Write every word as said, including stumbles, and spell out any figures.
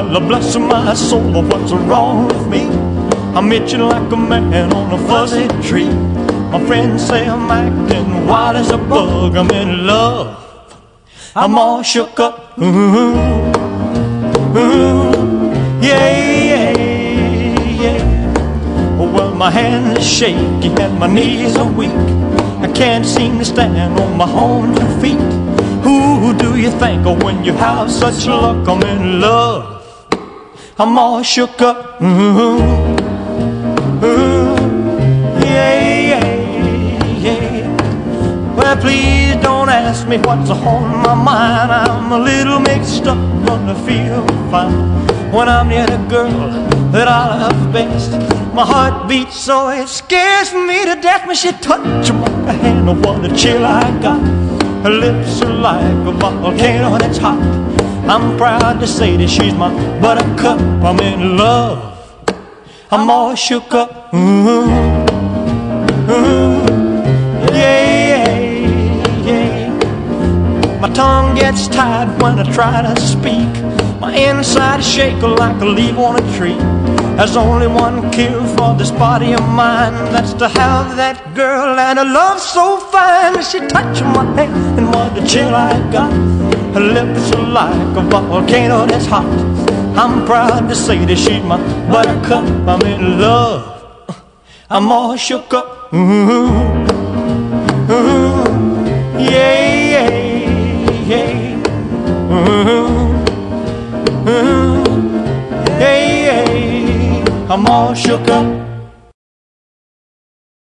Well, bless my soul, what's wrong with me? I'm itching like a man on a fuzzy tree. My friends say I'm acting wild as a bug. I'm in love, I'm all shook up. Ooh, ooh, yeah, yeah, yeah. Well, my hands are shaky and my knees are weak. I can't seem to stand on my own two feet. Who do you think of when you have such luck? I'm in love, I'm all shook up. Ooh, ooh, yeah, yeah, yeah. Well, please don't ask me what's on my mind. I'm a little mixed up, but I feel fine when I'm near the girl that I love best. My heart beats so it scares me to death when she touches my hand. Oh, what a chill I got. Her lips are like a volcano that's hot. I'm proud to say that she's my buttercup. I'm in love, I'm all shook up. Ooh, ooh, yeah, yeah. My tongue gets tied when I try to speak. My inside is shaking like a leaf on a tree. There's only one cure for this body of mine. That's to have that girl and a love so fine. She touched my hand and what a chill I got. Her lips are like a volcano that's hot. I'm proud to say that she's my buttercup. I'm in love, I'm all shook up. Ooh, ooh, yeah, yeah, yeah. Ooh, ooh, yeah, yeah. I'm all shook up.